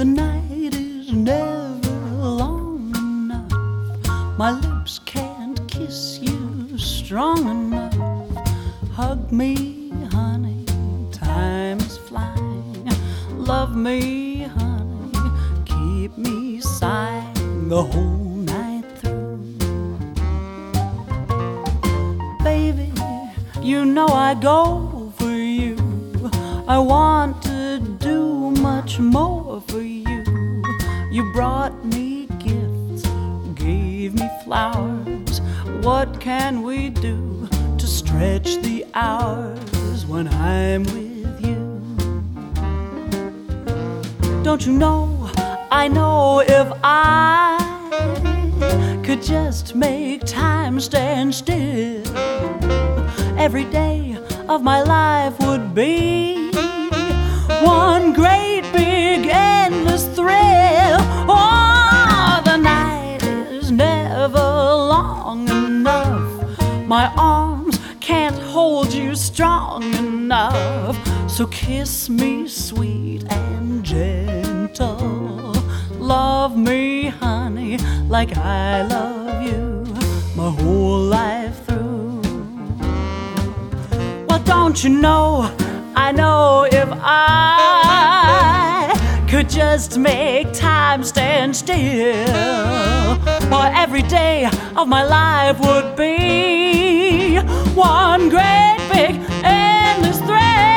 The night is never long enough. My lips can't kiss you strong enough. Hug me, honey, time is flying. Love me, honey, keep me sighing the whole night through. Baby, you know I go for you. I want to do much more for you. You brought me gifts, gave me flowers. What can we do to stretch the hours when I'm with you? Don't you know, I know if I could just make time stand still, every day of my life would be one great big endless thrill. Oh, the night is never long enough. My arms can't hold you strong enough. So kiss me sweet and gentle. Love me, honey, like I love you my whole life through. Well, don't you know, I know if I could just make time stand still, for every day of my life would be one great big endless thrill.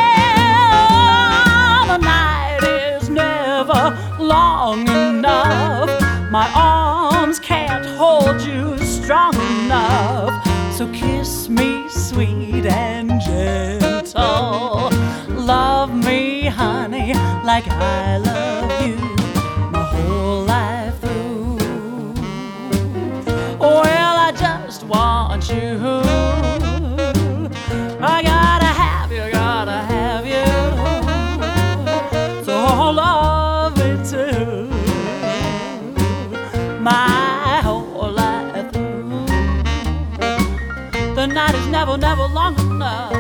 The night is never long enough. My arms can't hold you strong enough. So kiss me sweet and gentle. Love me, honey, like I love you my whole life through. Well, I just want you. I gotta have you, gotta have you. So love me too, my whole life through. The night is never, never long enough.